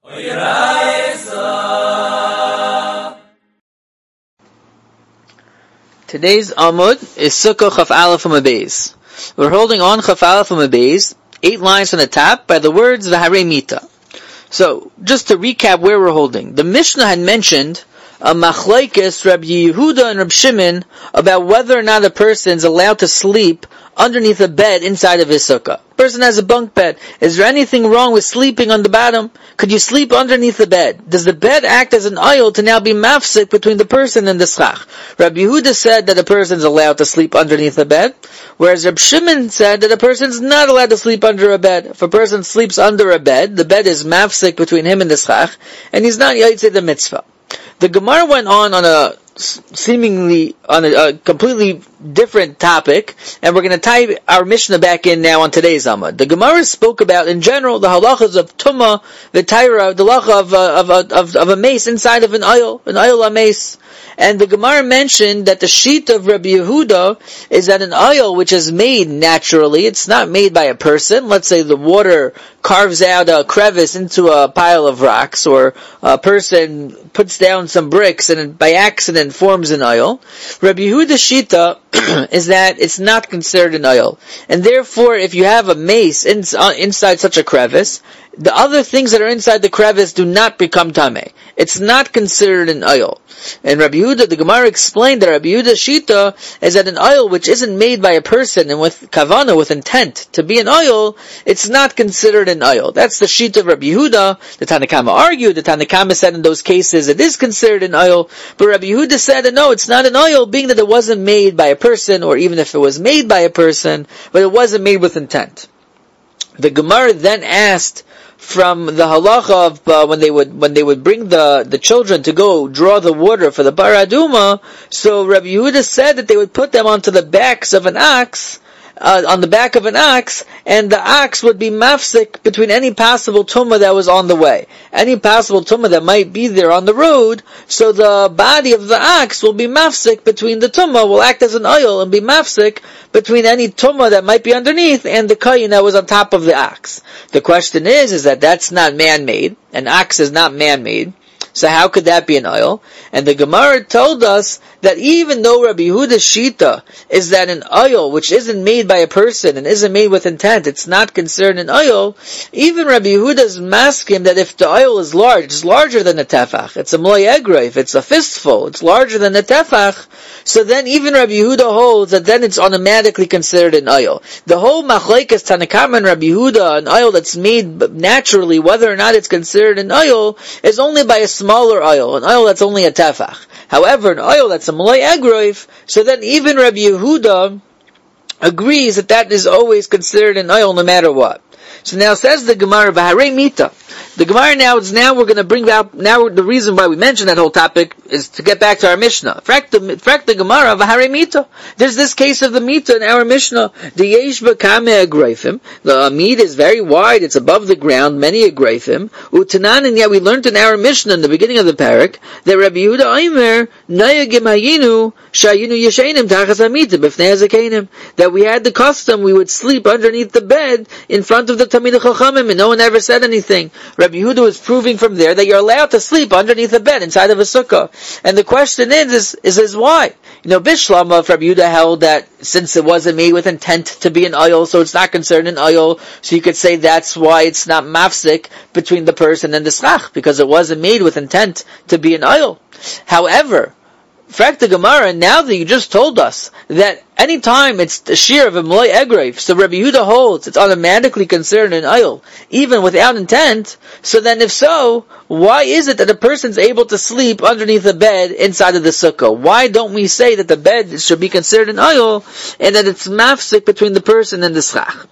Today's Amud is Sukkah Chaf Aleph Amud Beis. We're holding on Chaf Aleph Amud Beis, 8 lines from the top, by the words V'harei Mita. So, just to recap where we're holding. The Mishnah had mentioned a machlokes Rabbi Yehuda and Rabbi Shimon about whether or not a person is allowed to sleep underneath a bed inside of his sukkah. A person has a bunk bed. Is there anything wrong with sleeping on the bottom? Could you sleep underneath the bed? Does the bed act as an aisle to now be mafsik between the person and the schach? Rabbi Yehuda said that a person is allowed to sleep underneath the bed, whereas Rabbi Shimon said that a person is not allowed to sleep under a bed. If a person sleeps under a bed, the bed is mafsik between him and the schach, and he's not yaitze the mitzvah. The Gemara went on a completely different topic, and we're going to tie our Mishnah back in now on today's Amud. The Gemara spoke about, in general, the halachas of Tumah, the Taira, the halacha of a mace inside of an oil a mace. And the Gemara mentioned that the sheet of Rabbi Yehuda is that an oil which is made naturally, it's not made by a person. Let's say the water carves out a crevice into a pile of rocks, or a person puts down some bricks and by accident forms an oil. Rabbi Yehuda's shita is that it's not considered an oil. And therefore, if you have a mace inside such a crevice, the other things that are inside the crevice do not become tameh. It's not considered an oil. And Rabbi Yehuda, the Gemara explained that Rabbi Yehuda's shita is that an oil which isn't made by a person and with kavana, with intent to be an oil, it's not considered an oil. That's the shita of Rabbi Yehuda. The Tanna Kama argued. The Tanna Kama said in those cases it is considered an oil. But Rabbi Yehuda said that no, it's not an oil, being that it wasn't made by a person, or even if it was made by a person, but it wasn't made with intent. The Gemara then asked from the halacha of when they would bring the children to go draw the water for the paraduma. So Rabbi Yehuda said that they would put them onto the backs of an ox, on the back of an ox, and the ox would be mafsik between any possible tumah that was on the way, any possible tumah that might be there on the road. So the body of the ox will be mafsik between the tumah, will act as an oil and be mafsik between any tumah that might be underneath and the kayin that was on top of the ox. The question is that that's not man-made. An ox is not man-made. So how could that be an oil? And the Gemara told us that even though Rabbi Yehuda's shita is that an oil which isn't made by a person and isn't made with intent, it's not considered an oil, even Rabbi Yehuda's maskim that if the oil is large, it's larger than a tefach, it's a mloy egrov, it's a fistful, it's larger than a tefach, so then even Rabbi Yehuda holds that then it's automatically considered an oil. The whole machlokes Tanna Kama and Rabbi Yehuda, an oil that's made naturally, whether or not it's considered an oil, is only by a smaller oil, an oil that's only a tefach. However, an oil that's a mloy egrov, so then even Rabbi Yehuda agrees that that is always considered an oil no matter what. So now says the Gemara, V'harei Mita. The Gemara now we're going to bring out, the reason why we mentioned that whole topic is to get back to our Mishnah. Frak the Gemara, V'harei Mita. There's this case of the Mita in our Mishnah. The Yesh B'kameh Agrayfim. The meat is very wide, it's above the ground, many Agrayfim. Utanan, and yet we learned in our Mishnah in the beginning of the parak, that Rabbi Yehuda Aimer, Nayagim Hayinu, Shayinu Yeshainim Tachas Amita, B'fnei Hazakeinim. That we had the custom, we would sleep underneath the bed in front of the Tamid Chachamim, and no one ever said anything. Rabbi Yehuda was proving from there that you're allowed to sleep underneath a bed inside of a sukkah. And the question is why? Bishlama, Rabbi Yehuda held that since it wasn't made with intent to be an oil, so it's not considered an oil, so you could say that's why it's not mafsik between the person and the schach, because it wasn't made with intent to be an oil. However, Frak the Gemara, now that you just told us that any time it's the shear of a mloy egrov, so Rabbi Yehuda holds it's automatically considered an oil, even without intent, so then if so, why is it that a person's able to sleep underneath the bed inside of the sukkah? Why don't we say that the bed should be considered an oil, and that it's mafsik between the person and the schach?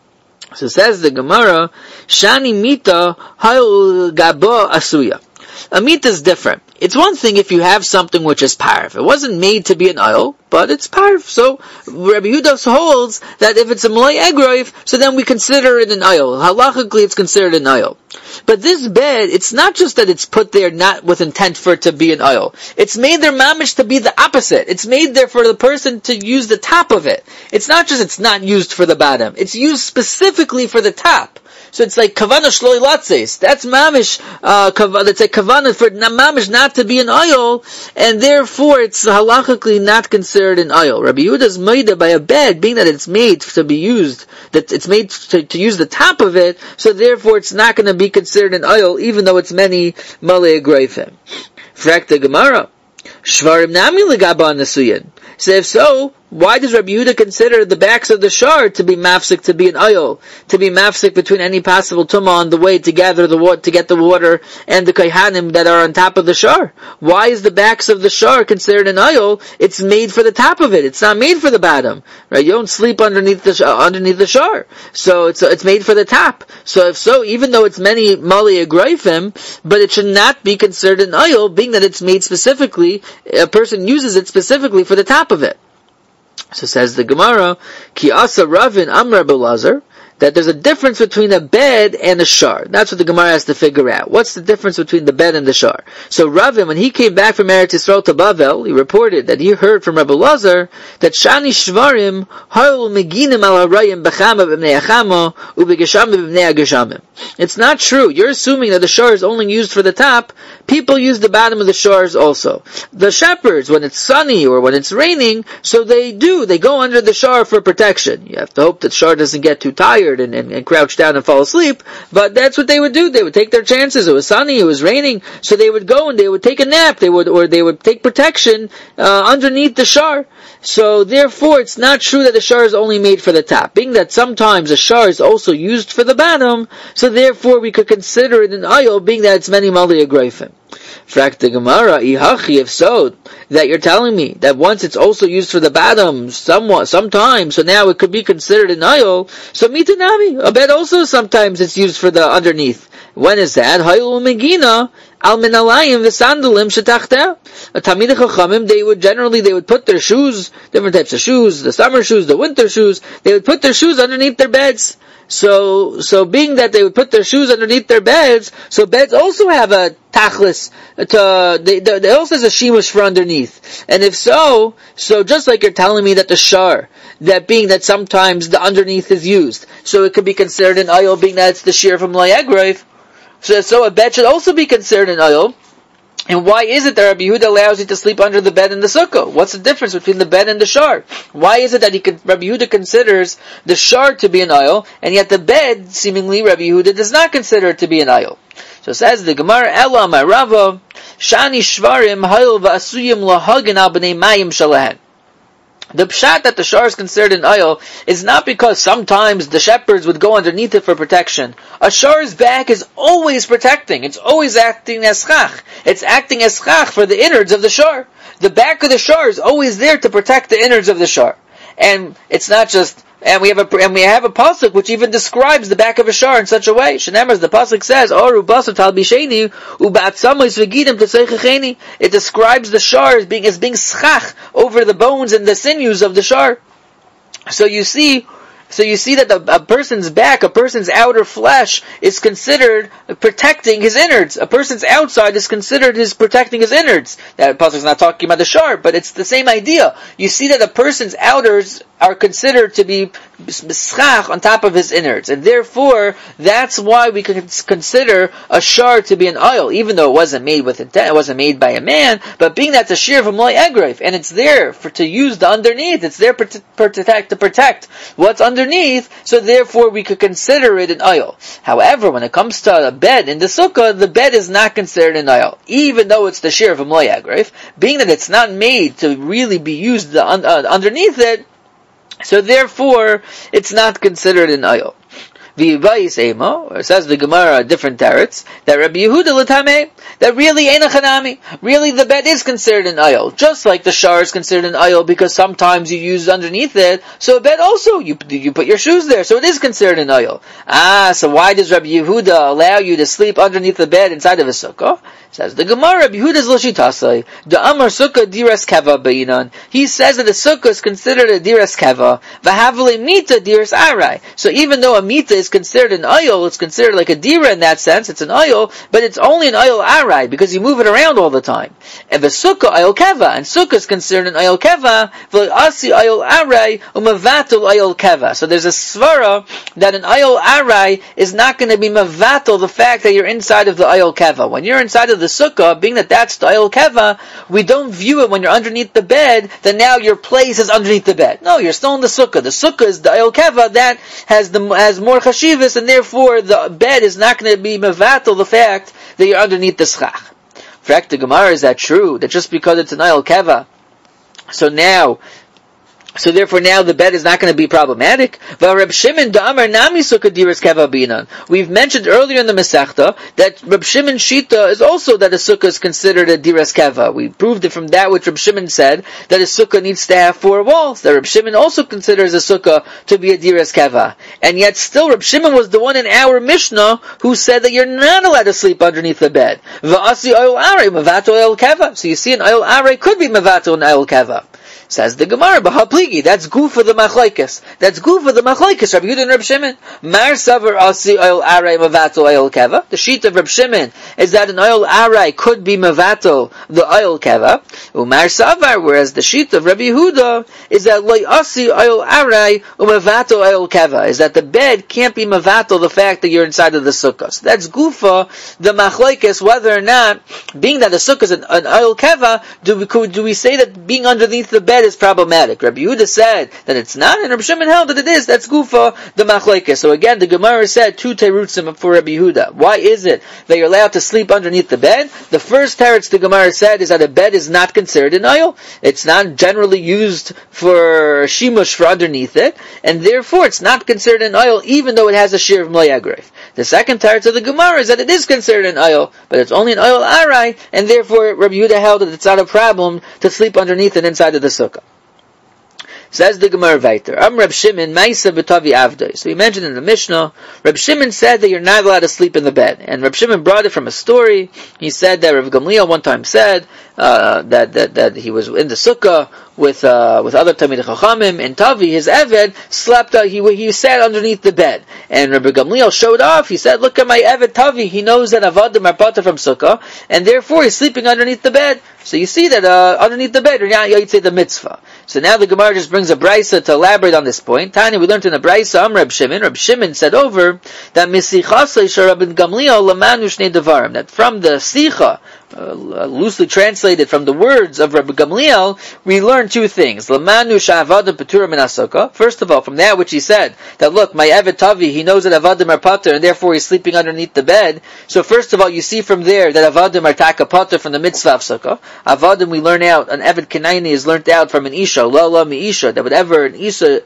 So says the Gemara, Shani mita hayul gabo asuya. A mita is different. It's one thing if you have something which is parv. It wasn't made to be an oil, but it's parv. So Rabbi Yehuda holds that if it's a mloy egrov, so then we consider it an oil. Halachically, it's considered an oil. But this bed, it's not just that it's put there not with intent for it to be an oil. It's made there mamish to be the opposite. It's made there for the person to use the top of it. It's not just it's not used for the bottom. It's used specifically for the top. So it's like kavana shloi latzes. That's mamish. That's a kavana for mamish not to be an oil, and therefore it's halachically not considered an oil. Rabbi Yehuda's maida by a bed, being that it's made to be used, that it's made to use the top of it, so therefore it's not going to be considered an oil, even though it's many malei greifim. Frak the Gemara. Shvarim nami legaba nasuyin. So if so, why does Rabbi Yehuda consider the backs of the shar to be mafsik, to be an oil, to be mafsik between any possible tumah on the way to gather the water, to get the water, and the kaihanim that are on top of the shar? Why is the backs of the shar considered an oil? It's made for the top of it. It's not made for the bottom, right? You don't sleep underneath the shar. So it's made for the top. So if so, even though it's many mali agroifim, but it should not be considered an oil, being that it's made specifically, a person uses it specifically for the top of it. So says the Gemara, Ki asa Ravin Amar Belazar, that there's a difference between a bed and a shar. That's what the Gemara has to figure out. What's the difference between the bed and the shar? So Ravin, when he came back from Eretz Yisrael to Bavel, he reported that he heard from Rabbi Lazar that Shani Shvarim Ha'ul Meginim Al Harayim B'chama B'bnei Achama U'B'Geshamim B'bnei Ageshamim. It's not true. You're assuming that the shar is only used for the top. People use the bottom of the shars also. The shepherds, when it's sunny or when it's raining, so they go under the shar for protection. You have to hope that shar doesn't get too tired and crouch down and fall asleep, but that's what they would do. They would take their chances. It was sunny, it was raining, so they would go and they would take a nap. They would take protection underneath the shar. So therefore, it's not true that the shar is only made for the top. Being that sometimes the shar is also used for the bottom, so therefore we could consider it an oil, being that it's many mali agroifim. Frak the Gemara, ihachi, if so, that you're telling me that once it's also used for the bottom, sometimes, so now it could be considered an oil, so mitanami, a bed also sometimes it's used for the underneath. When is that? Hayul megina, al minalayim v'sandalim shetachta. A Talmidei Chachamim, they would put their shoes, different types of shoes, the summer shoes, the winter shoes, they would put their shoes underneath their beds. So being that they would put their shoes underneath their beds, so beds also have a tachlis, they also has a shimush for underneath. And if so just like you're telling me that the shar, that being that sometimes the underneath is used, so it could be considered an oil, being that it's the shear from Layagrave, so a bed should also be considered an oil. And why is it that Rabbi Yehuda allows you to sleep under the bed in the sukkah? What's the difference between the bed and the shar? Why is it that Rabbi Yehuda considers the shar to be an oil, and yet the bed, seemingly, Rabbi Yehuda does not consider it to be an oil? So it says the Gemara, Ela Marava, Shani Shvarim, Hayil V'asuyim Lahagin Al B'nei Mayim Shalahen. The pshat that the shar is considered an oil is not because sometimes the shepherds would go underneath it for protection. A shar's back is always protecting. It's always acting as chach. It's acting as chach for the innards of the shar. The back of the shar is always there to protect the innards of the shar. And it's not just, and we have a pasuk which even describes the back of a shar in such a way. Shenemar, the pasuk says, "Oru basu talbisheni ubatzamois v'gidim teseichacheni." It describes the shar as being schach over the bones and the sinews of the shar. So you see that a person's back, a person's outer flesh, is considered protecting his innards. A person's outside is considered protecting his innards. That pasuk is not talking about the shar, but it's the same idea. You see that a person's outers are considered to be schach on top of his innards, and therefore that's why we can consider a shar to be an oil, even though it wasn't made it wasn't made by a man. But being that's a shear from loy egrif, and it's there to use the underneath, it's there to protect what's underneath, so therefore we could consider it an oil. However, when it comes to a bed in the sukkah, the bed is not considered an oil, even though it's the shear from loy egrif, being that it's not made to really be used underneath it. So therefore, it's not considered an oil. V'yivayis emo, or says the Gemara, different teretz, that Rabbi Yehuda l'tameh, that really ain't a chanami. Really, the bed is considered an oil, just like the shar is considered an oil because sometimes you use underneath it. So a bed also, you put your shoes there, so it is considered an oil. So why does Rabbi Yehuda allow you to sleep underneath the bed inside of a sukkah? Says the Gemara, Rabbi Yehuda's l'shitasai, the Amar sukkah diras keva beinan. He says that a sukkah is considered a diras keva, v'havle mita diras arai. So even though a mita is is considered an oil. It's considered like a dira in that sense. It's an oil, but it's only an oil arai because you move it around all the time. And the sukkah oil keva, and sukkah is considered an oil keva. V'asi oil arai umavatul oil keva. So there's a svara that an oil arai is not going to be mavatul the fact that you're inside of the oil keva. When you're inside of the sukkah, being that that's the oil keva, we don't view it when you're underneath the bed that now your place is underneath the bed. No, you're still in the sukkah. The sukkah is the oil keva that has more chashivas, and therefore the bed is not going to be mevatel the fact that you're underneath the schach. Fact, the Gemara, is that true? That just because it's an oil keva, so therefore now the bed is not going to be problematic. We've mentioned earlier in the Masechta that Reb Shimon Shita is also that a sukkah is considered a diras keva. We proved it from that which Reb Shimon said, that a sukkah needs to have 4 walls. That Reb Shimon also considers a sukkah to be a diras keva. And yet still Reb Shimon was the one in our Mishnah who said that you're not allowed to sleep underneath the bed. So you see, an oil arei could be mevato an oil keva. Says the Gemara, B'hapligi, that's gufa the machlokes. That's gufa the machlokes, Rabbi Yehuda and Reb Shimon. Mar savar asi oil aray mavato oil keva. The sheet of Reb Shimon is that an oil aray could be mavato the oil keva. Umar savar, whereas the sheet of Rabbi Yehuda is that loy asi oil aray umavato oil keva, is that the bed can't be mavato the fact that you're inside of the sukkah. So that's gufa the machlokes, whether or not, being that the sukkah is an oil keva, do we say that being underneath the bed is problematic? Rabbi Yehuda said that it's not, and Rabbi Shimon held that it is. That's gufa the machlokes. So again, the Gemara said 2 terutzim for Rabbi Yehuda. Why is it that you're allowed to sleep underneath the bed? The first teretz the Gemara said is that a bed is not considered an oil. It's not generally used for shimush for underneath it, and therefore it's not considered an oil, even though it has a shir of mloyagrif. The second teretz of the Gemara is that it is considered an oil, but it's only an oil arai, and therefore Rabbi Yehuda held that it's not a problem to sleep underneath and inside of the sukkah. Says the Gemara weiter, Reb Shimon Maisa b'tavi avdoi. So we mentioned in the Mishnah, Reb Shimon said that you're not allowed to sleep in the bed, and Reb Shimon brought it from a story. He said that Rav Gamliel one time said that he was in the sukkah with other Talmidei Chachamim, and Tavi, his Eved, slept. He sat underneath the bed, and Rabbi Gamliel showed off. He said, "Look at my Eved Tavi. He knows that Avadim are pater from sukkah, and therefore he's sleeping underneath the bed." So you see that underneath the bed, you're not Yotzei the mitzvah. So now the Gemara just brings a brisa to elaborate on this point. Tanya, we learned in a brisa, Reb Shimon. Reb Shimon said over that Misichasei shel Rabbi Gamliel lamanu shnei devarim, that from the sicha, loosely translated from the words of Rabbi Gamliel, we learn 2 things. Lamanu sha'avadim peturim min hasukah. First of all, from that which he said, that look, my Eved Tavi, he knows that avadim are pater, and therefore he's sleeping underneath the bed. So first of all, you see from there that avadim are taka pater from the mitzvah of sukkah. Avadim we learn out, an Eved Kanaini is learnt out from an isha, lala mi isha, that whatever an isha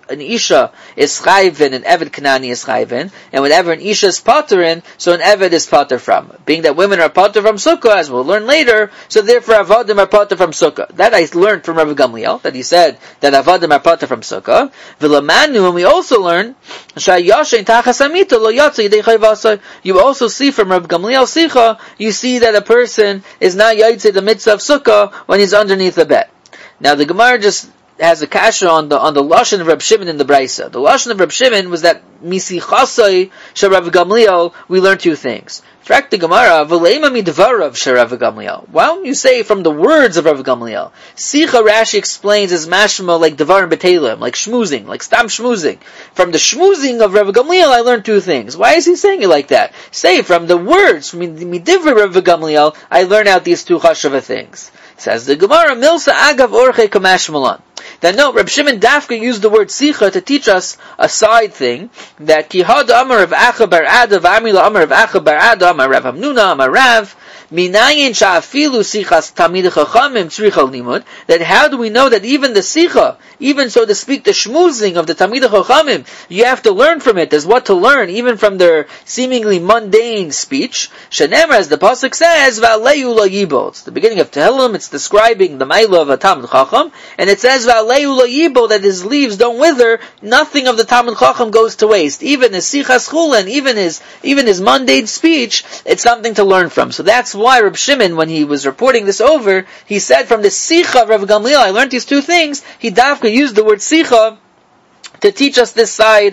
is chayvin, an Eved Kanani is chayvin, and whatever an isha is paterin, so an Eved is pater from. Being that women are pater from sukkah, as we'll learn later, so therefore avadim are pater from sukkah. That I learned from Rabbi Gamliel, that he said that avadim are pater from sukkah. V'lamanu, and we also learn shayashin tachas amita lo yatsa yidei chayvasai. You also see from Rabbi Gamliel sicha, you see that a person is not yaitze the mitzvah of sukkah when he's underneath the bed. Now the Gemara just has a kasha on the lashon of Reb Shimon in the brisa. The lashon of Reb Shimon was that misichasai shel Rabbi Gamliel, we learn 2 things. Frak the Gemara, v'leima midvarav shel Rabbi Gamliel. Why don't you say from the words of Rabbi Gamliel? Sicha Rashi explains as mashma like devarim betelim, like shmuzing, like stam shmuzing. From the shmuzing of Rabbi Gamliel, I learned 2 things. Why is he saying it like that? Say from the words, from midivra Rabbi Gamliel, I learn out these 2 chashava things. Says the Gemara, milsa agav orche kamash malan. That no, Reb Shimon Dafka used the word sicha to teach us a side thing, that kihad amar of Acha bar Ada v'amila amar of Acha bar Ada amar Rav Hamnuna amar Rav minayin sha'afilu sichas Talmidei Chachamim tzricha limud, that how do we know that even the sicha, even so to speak the shmuzing of the Talmidei Chachamim, you have to learn from it. There's what to learn even from their seemingly mundane speech. Shenemar, as the pasuk says, va'aleyu lo yibol. It's the beginning of Tehillim. It's describing the Maila of a Talmid Chacham, and it says va'aleyu lo yibol, that his leaves don't wither. Nothing of the Talmid Chacham goes to waste. Even his sichas chulen, even his mundane speech, it's something to learn from. So that's why Reb Shimon, when he was reporting this over, he said from the sicha of Rav Gamliel, I learned these 2 things. He dafka used the word sicha to teach us this side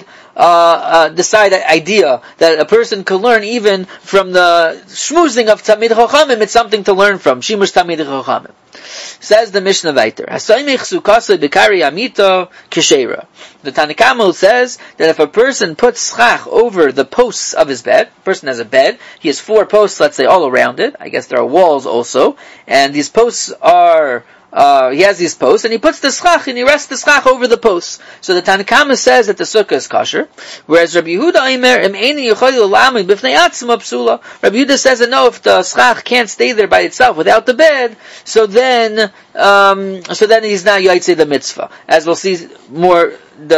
idea that a person can learn even from the shmuzing of Talmid Chachamim. It's something to learn from. Shimush Talmid Chachamim. Says the Mishnah weiter. The Tanna Kamma says that if a person puts schach over the posts of his bed, a person has a bed, he has 4 posts, let's say, all around it. I guess there are walls also, and these posts are he has these posts, and he puts the schach, and he rests the schach over the posts. So the Tanna Kamma says that the sukkah is kosher, whereas Rabbi Yehuda Aimer, Rabbi Yehuda says that no, if the schach can't stay there by itself without the bed, so then he's not yaitze the mitzvah. As we'll see more,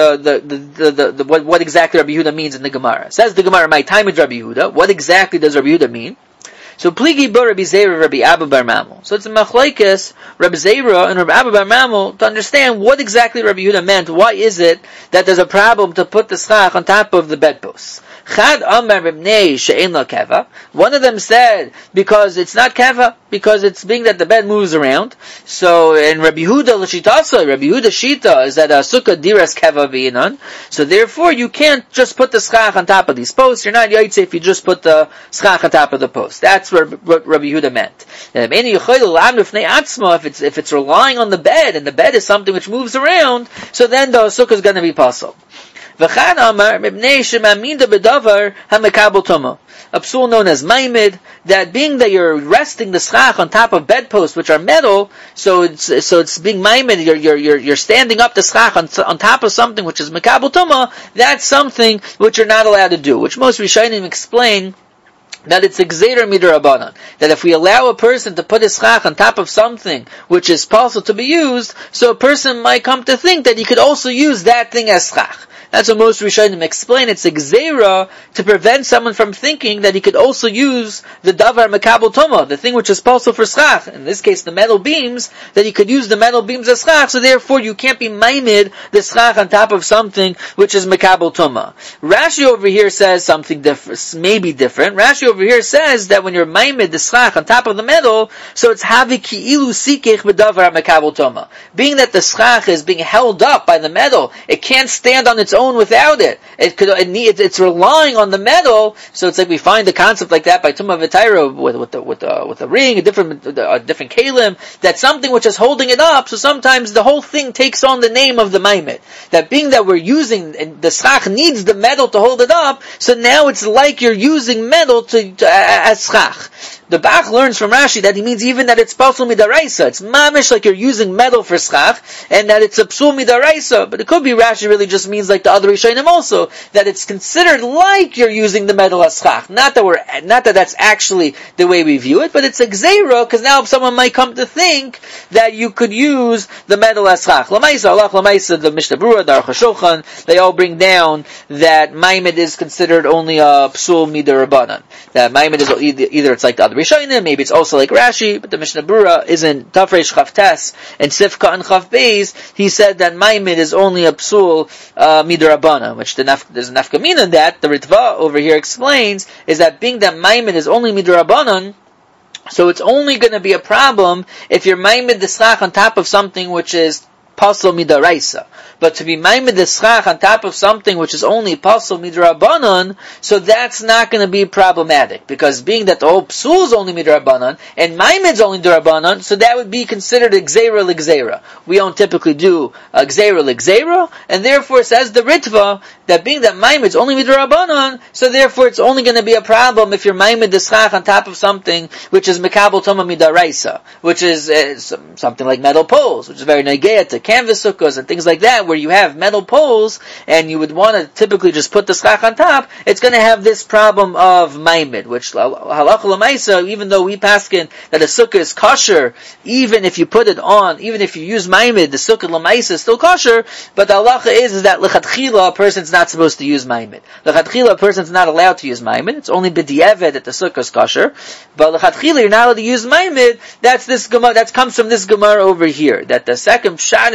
what exactly Rabbi Yehuda means in the Gemara. Says the Gemara, my time with Rabbi Yehuda. What exactly does Rabbi Yehuda mean? So pligi bo Rabbi Zera, Rabbi Abba bar Mamul. So it's a machlekes Rabbi Zera and Rabbi Abba bar Mamul to understand what exactly Rabbi Yehuda meant. Why is it that there's a problem to put the schach on top of the bedposts? Chad Amar B'nei she'en la keva. One of them said because it's not keva, because it's being that the bed moves around. So in Rabbi Yehuda l'shitasa, Rabbi Yehuda shita is that a sukkah diras keva v'inan. So therefore you can't just put the schach on top of these posts. You're not yaitze if you just put the schach on top of the post. That's what Rabbi Yehuda meant. If it's relying on the bed, and the bed is something which moves around, so then the sukkah is going to be pasul. A psul known as maimid, that being that you're resting the schach on top of bedposts which are metal, so it's being maimid, you're standing up the schach on top of something which is mekabel tumah. That's something which you're not allowed to do, which most Rishonim explain that it's a gzeira midrabanan, that if we allow a person to put his schach on top of something which is possible to be used, so a person might come to think that he could also use that thing as schach. That's what most Rishonim explain. It's a gzeira to prevent someone from thinking that he could also use the davar mekabel tumah, the thing which is possible for schach. In this case, the metal beams, that he could use the metal beams as schach. So therefore, you can't be maimid the schach on top of something which is mekabel tumah. Rashi over here says something different, maybe different. Rashi over here says that when you're maimid the schach on top of the metal, so it's havi ki'ilu sikech b'davar mekabel tumah. Being that the schach is being held up by the metal, it can't stand on its own without it. It's relying on the metal. So it's like we find the concept like that by Tumah V'Taira with a ring, a different kalim. That's something which is holding it up. So sometimes the whole thing takes on the name of the maimed. That being that we're using, and the schach needs the metal to hold it up. So now it's like you're using metal as schach. The Bach learns from Rashi that he means even that it's pasul midaraisa. It's mamish like you're using metal for schach, and that it's a psul midaraisa. But it could be Rashi really just means like the other Rishonim also, that it's considered like you're using the metal as schach. Not that that's actually the way we view it, but it's a gzeira, because now someone might come to think that you could use the metal as schach. Lamaisa, Allah Lamaisa, the Mishnah Berurah, the Aruch HaShulchan, they all bring down that maimed is considered only a psul midarabanan. That maimed is either it's like the other Rishonim, maybe it's also like Rashi, but the Mishnah Berurah is in Tafresh Chavtes and Sifka and Chav Beis. He said that maimed is only a psul midrabana, which there's a nafkamina in that. The Ritva over here explains is that being that maimed is only midrabanan, so it's only going to be a problem if you're maimed the schach on top of something which is pasul midaraisa. But to be maimed the schach on top of something which is only pasul midrabanan, so that's not going to be problematic, because being that the whole psul is only midrabanan and maimed is only darabanan, so that would be considered a gzeira l'gzeira. We don't typically do a gzeira l'gzeira, and therefore says the Ritva that being that maimed is only midrabanan, so therefore it's only going to be a problem if you're maimed the schach on top of something which is mekabel tumah midaraisa, which is something like metal poles, which is very negea to canvas sukkahs and things like that, where you have metal poles and you would want to typically just put the schach on top. It's going to have this problem of maimed, which halacha l'maisa, even though we paskin that a sukkah is kosher, even if you put it on, even if you use maimed, the sukkah l'maisa is still kosher, but the halacha is that l'chatchila a person's not supposed to use maimed. L'chatchila a person's not allowed to use maimed. It's only b'di'evet that the sukkah is kosher, but l'chatchila you're not allowed to use maimed. That's this gemara. That comes from this gemara over here. That the second pshat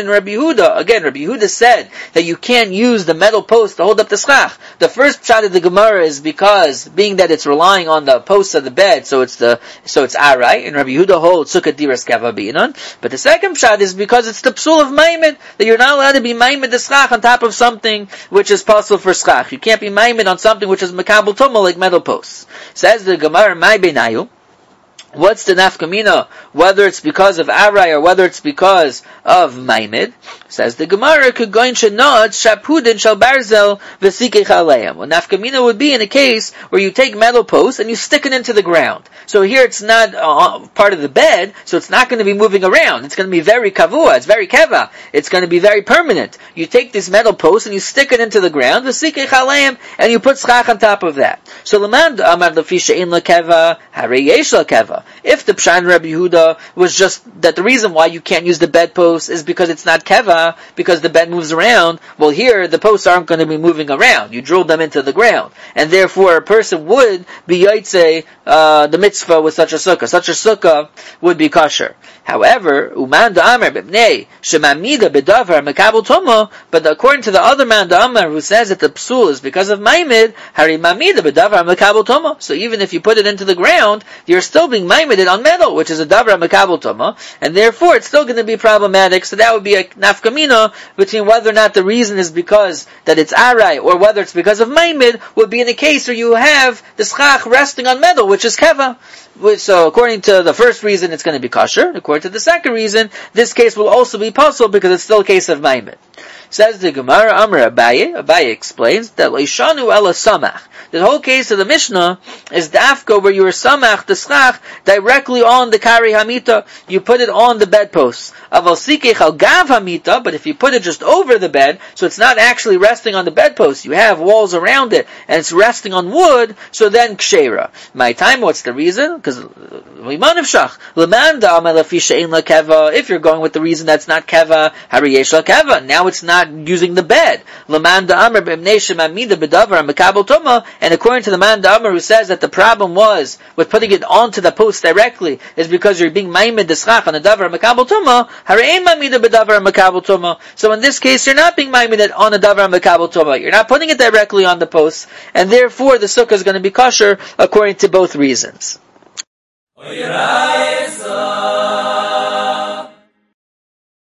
in Rabbi Yehuda. Again, Rabbi Yehuda said that you can't use the metal post to hold up the schach. The first pshat of the Gemara is because, being that it's relying on the posts of the bed, so it's arai, and Rabbi Yehuda holds sukkah diras kava binon. But the second pshat is because it's the psul of maimed, that you're not allowed to be maimed the schach on top of something which is possible for schach. You can't be maimed on something which is makabel tumah, like metal posts. Says the Gemara, mai benayu. What's the nafkamina? Whether it's because of arai or whether it's because of maimed? Says the Gemara, "Kugoin shenod shapudin shel barzel v'sikech aleim." Well, nafkamina would be in a case where you take metal posts and you stick it into the ground. So here it's not part of the bed, so it's not going to be moving around. It's going to be very kavua. It's very keva. It's going to be very permanent. You take this metal post and you stick it into the ground v'sikech aleim, and you put schach on top of that. So l'man amar lefi she'in lekeva harei yesh lekeva. If the Pshan Rabbi Yehuda was just that the reason why you can't use the bedpost is because it's not keva, because the bed moves around, well here the posts aren't going to be moving around. You drilled them into the ground. And therefore a person would be yaitse the mitzvah with such a sukkah. Such a sukkah would be kosher. However, Uman Da'amar B'bnei Shemamida B'davar Mekabel Tomo, but according to the other man Da'amar who says that the psul is because of Maimed, Hari Mamida B'davar Mekabel Tomo. So even if you put it into the ground, you're still being Maimeded on metal, which is a Davar Mekabel Tomo, and therefore it's still going to be problematic. So that would be a nafkamina between whether or not the reason is because that it's arai, or whether it's because of Maimed, would be in a case where you have the schach resting on metal, which is keva. So according to the first reason, it's going to be kosher. According to the second reason, this case will also be possible because it's still a case of maimed. Says the Gemara, Amar Abaye. Abaye explains that Leishanu ela samach. The whole case of the Mishnah is the afko where you are samach the schach directly on the kari hamita. You put it on the bedpost. Aval sikech al gav hamita, but if you put it just over the bed, so it's not actually resting on the bedpost, you have walls around it, and it's resting on wood, so then kshera. My time, what's the reason? Because if you're going with the reason that's not keva, hariyesh la keva, now it's not using the bed. And according to the man Da'amar who says that the problem was with putting it onto the post directly is because you're being maimed the schach on the davar makabel tuma, harein mamida bedavar makabel tuma. So in this case, you're not being maimed on the davar makabel tuma. You're not putting it directly on the post, and therefore the sukkah is going to be kosher according to both reasons.